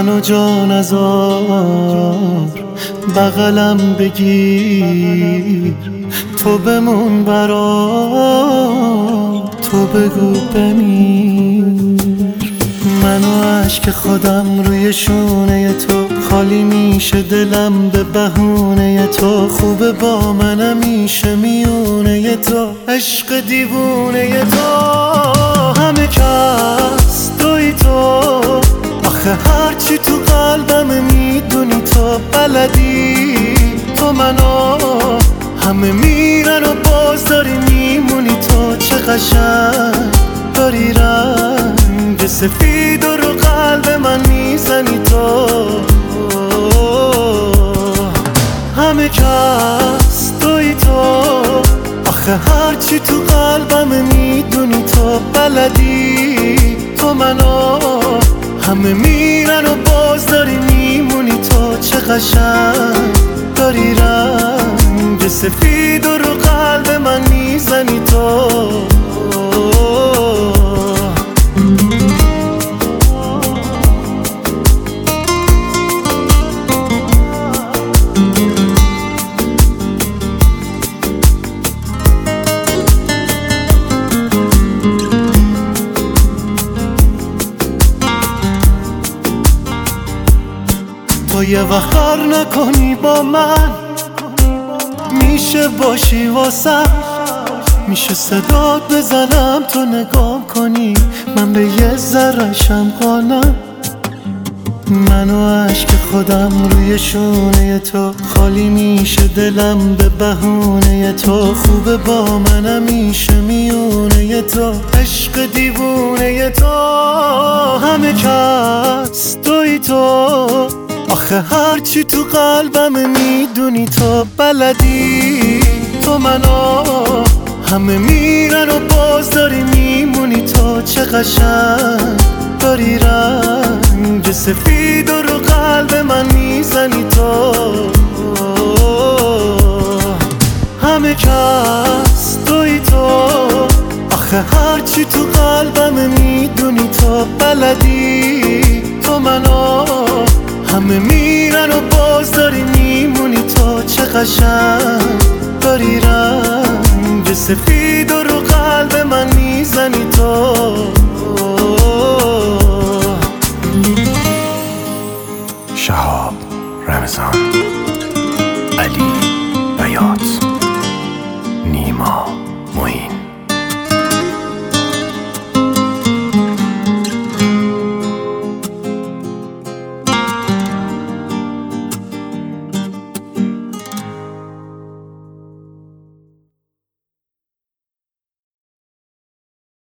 منو جان ازار بغلم بگیر، تو بمون برام، تو بگو بمیر. منو عشق خودم روی شونه تو، خالی میشه دلم به بهونه تو. خوبه با من همیشه میونه تو، عشق دیوونه تو. همه کس توی تو، آخه هرچی تو قلبم میدونی تو بلدی. تو منو همه میرن و باز داری میمونی تو. چه قشنگ داری رنگ سفید و رو قلب من میزنی تو. همه کس توی تو، آخه هرچی تو قلبم میدونی تو بلدی. تو منو همه میرن و باز داری میمونی تو. چه قشنگ داری رنگ سفید و رو قلب من میزنی تو. تو یه وقت کار نکنی با من، میشه باشی واسم، میشه صدات بزنم تو نگام کنی، من به یه ذره‌شم قانم. منو عشق خودم روی شونه تو، خالی میشه دلم به بهونه تو. خوبه با من همیشه میونه تو، عشق دیوونه تو. همه کس توی تو، آخه هرچی تو قلبم میدونی تو بلدی. تو منو همه میرن و باز داری میمونی تو. چه قشنگ داری رنگ سفید و رو قلب من میزنی تو. همه کس توی تو، آخه هرچی تو قلبم میدونی تو بلدی. تو منو همه میرن و باز داری میمونی تو. چه قشنگ داری رنگ سفید و رو قلب من میزنی تو. شهاب رمضان، علی بیات.